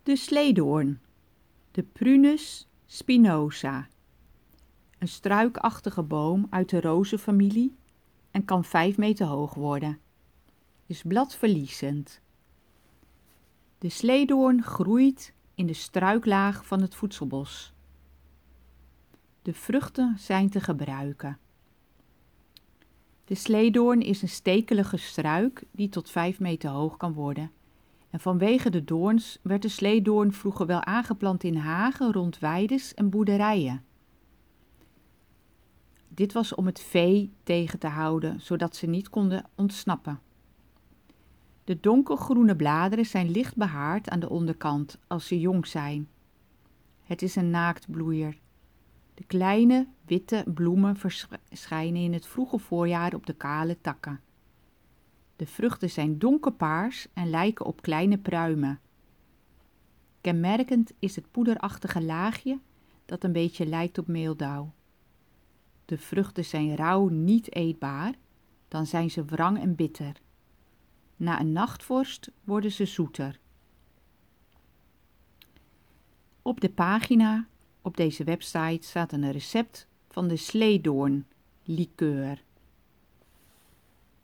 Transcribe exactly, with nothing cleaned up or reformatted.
De sleedoorn, de Prunus spinosa, een struikachtige boom uit de rozenfamilie en kan vijf meter hoog worden, is bladverliezend. De sleedoorn groeit in de struiklaag van het voedselbos. De vruchten zijn te gebruiken. De sleedoorn is een stekelige struik die tot vijf meter hoog kan worden. En vanwege de doorns werd de sleedoorn vroeger wel aangeplant in hagen rond weides en boerderijen. Dit was om het vee tegen te houden, zodat ze niet konden ontsnappen. De donkergroene bladeren zijn licht behaard aan de onderkant als ze jong zijn. Het is een naaktbloeier. De kleine, witte bloemen verschijnen in het vroege voorjaar op de kale takken. De vruchten zijn donkerpaars en lijken op kleine pruimen. Kenmerkend is het poederachtige laagje dat een beetje lijkt op meeldauw. De vruchten zijn rauw niet eetbaar, dan zijn ze wrang en bitter. Na een nachtvorst worden ze zoeter. Op de pagina op deze website staat een recept van de sleedoornlikeur.